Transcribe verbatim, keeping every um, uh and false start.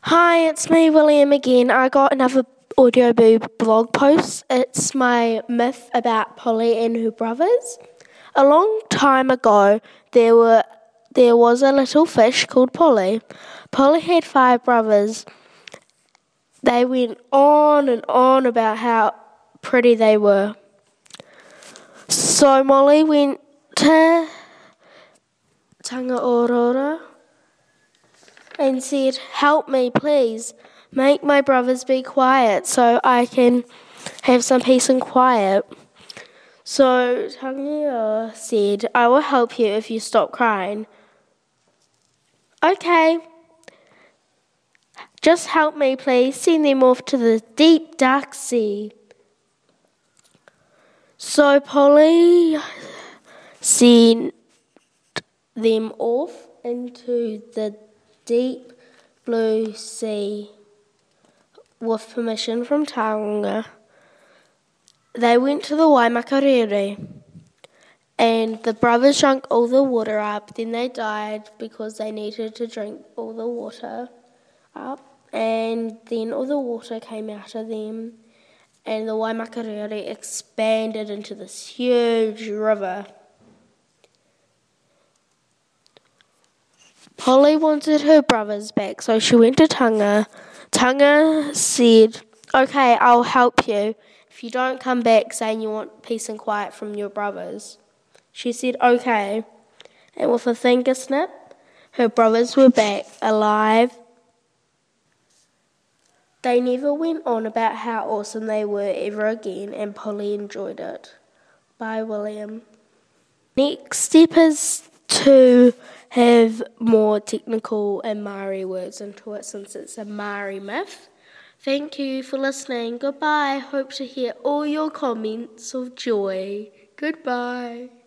Hi, it's me, William, again. I got another Audio Boo blog post. It's my myth about Polly and her brothers. A long time ago, there were there was a little fish called Polly. Polly had five brothers. They went on and on about how pretty they were. So Molly went to Tangaorora and said, "Help me, please. Make my brothers be quiet so I can have some peace and quiet." So Tangaorora said, "I will help you if you stop crying." "Okay. Just help me, please. Send them off to the deep, dark sea." So Polly sent them off into the deep blue sea with permission from Taonga. They went to the Waimakariri, and the brothers drank all the water up. Then they died because they needed to drink all the water up, and then all the water came out of them, and the Waimakariri expanded into this huge river. Polly wanted her brothers back, so she went to Tanga. Tanga said, "Okay, I'll help you if you don't come back saying you want peace and quiet from your brothers." She said, "Okay." And with a finger snip, her brothers were back, alive. They never went on about how awesome they were ever again, and Polly enjoyed it. Bye, William. Next step is to have more technical and Maori words into it since it's a Maori myth. Thank you for listening. Goodbye. Hope to hear all your comments of joy. Goodbye.